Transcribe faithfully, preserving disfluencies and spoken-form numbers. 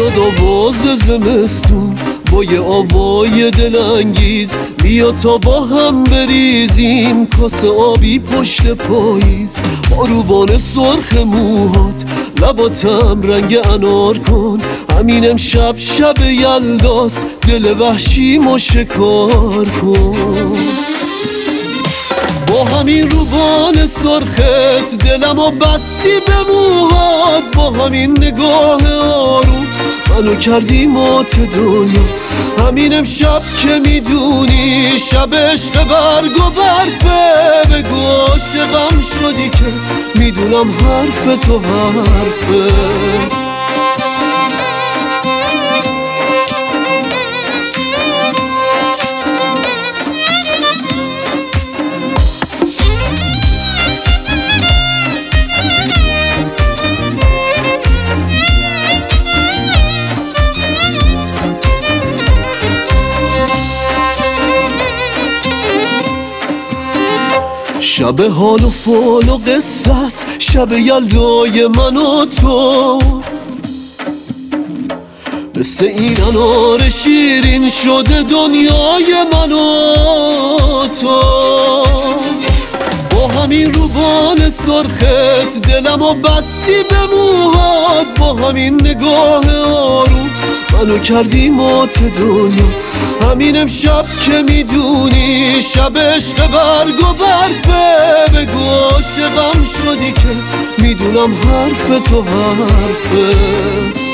میاد آواز زمستون با یه آوای دلانگیز، بیا تا با هم بریزیم کاسه آبی پشت پاییز. با روبان سرخ موهات لباتم رنگ انار کن، همین امشب شب یلداست دل وحشیمو شکار کن. با همین روبان سرخت دلمو بستی به موهات، با همین نگاه آروم منو کردی مات دنیات. همین امشب که میدونی شب عشق برگ و برفه، بگو عاشقم شدی که میدونم حرف تو حرفه. شب حال و فال و قصه است، شب یلدای من و تو، مثل این انار شیرین شده دنیای من و تو. با همین روبان سرخت دلمو بستی به موهات، با همین نگاه آروم منو کردی مات دنیات. همین امشب که میدونی شب عشق برگ و برفه، بگو عاشقم شدی که میدونم حرف تو حرفه.